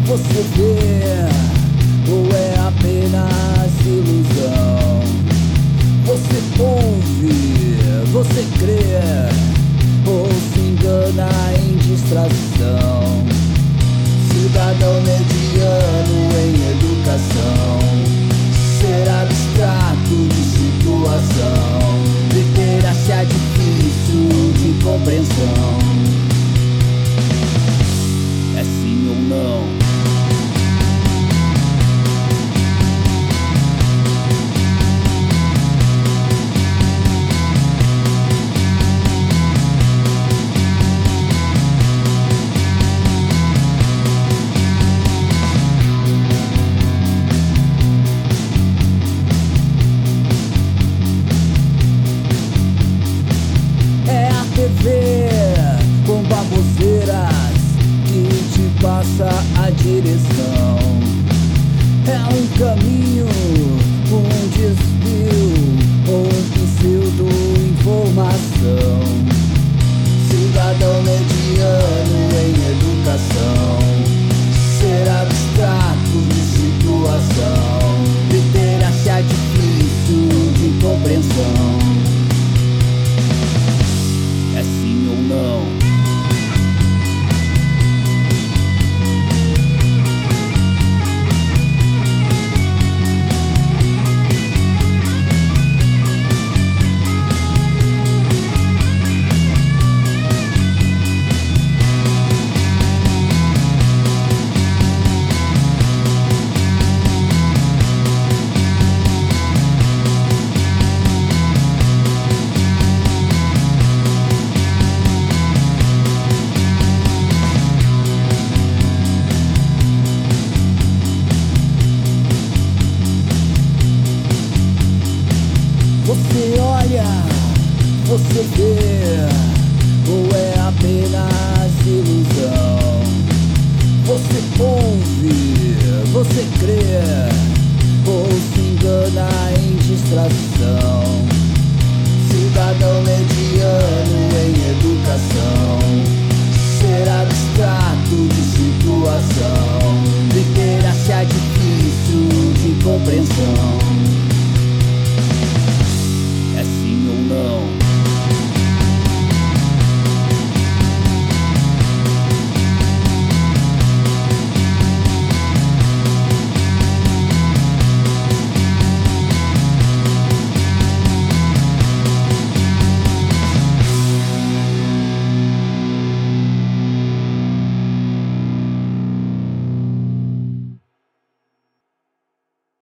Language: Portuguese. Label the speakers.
Speaker 1: Você vê, ou é apenas ilusão? Você ouve, você crê, ou se engana em distração? Cidadão mediano em educação, ser abstrato de situação, literacia difícil de compreensão. É sim ou não? Com baboseiras que te passa a direção. É um caminho, um desvio ou pseudo-informação. Cidadão mediano em educação, ser abstrato de situação, literacia difícil de compreensão. É sim ou não? Você olha, você vê, ou é apenas ilusão? Você ouve, você crê, ou se engana em distração? Cidadão mediano em educação, ser abstrato de situação,